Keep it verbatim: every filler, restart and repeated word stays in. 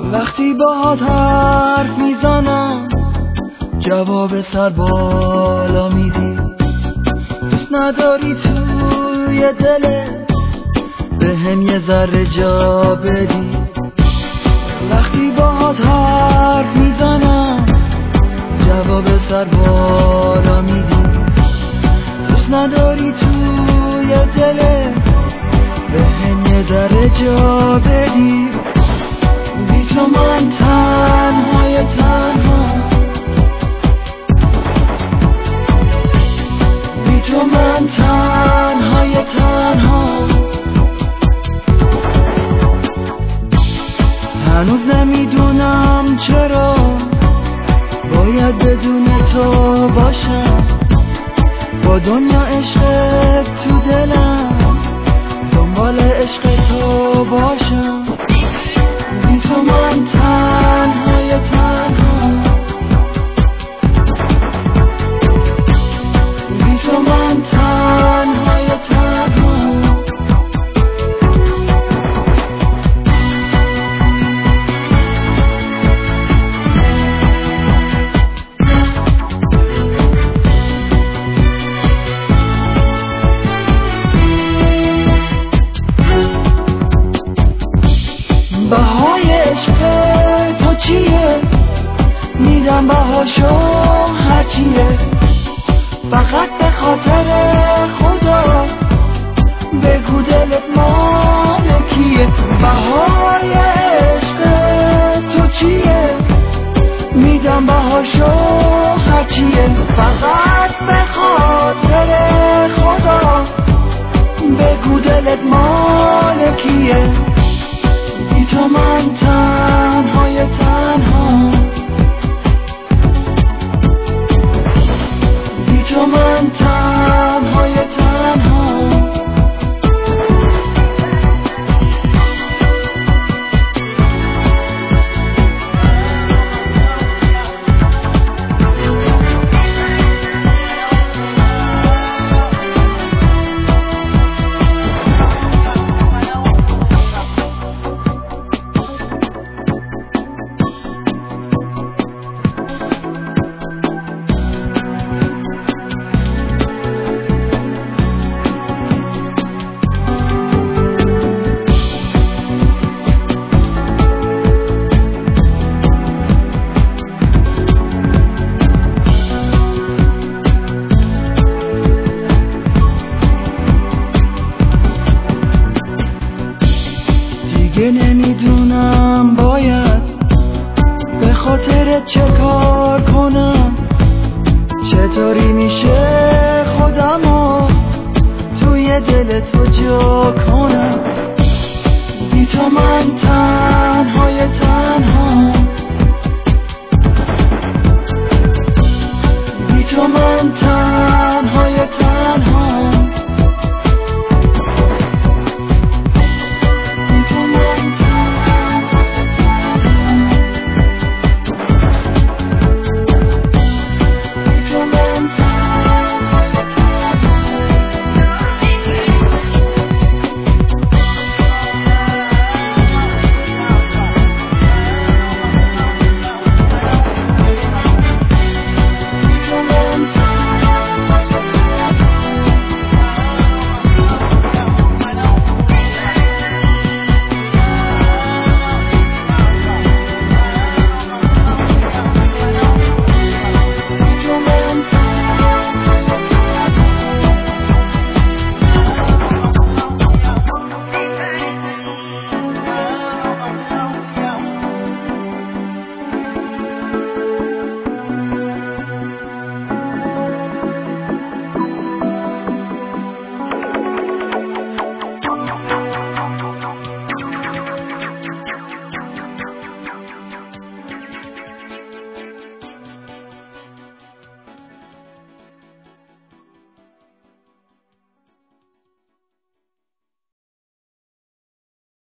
وقتی باهات حرف میزنم جواب سر بالا میدی، دوست نداری توی دلت به هم یه ذره جا بدی. وقتی باهات حرف میزنم جواب سر بالا میدی، دوست نداری توی دلت به هم یه ذره جا بدی. بی تو من تنهای تنها، بی تو من تنهای تنها. هنوز نمیدونم چرا باید بدون تو باشم، با دنیا عشقت تو دلم دنبال عشق تو باشم. بی تو من تنهای تنها، بی تو من تنهای تنها. بهای عشق تو چیه؟ میدم بهاشو هرچیه، فقط به خاطر خدا بگو دلت مال کیه. بهای عشق تو چیه؟ میدم بهاشو هرچیه، فقط به خاطر خدا بگو دلت مال کیه. بی تو من تنهای تنها، بی تو من تنهای تنها. دیگه نمیدونم باید به خاطر چه کار کنم، چطوری میشه خودمو توی دل تو جا کنم. بی تو من تنها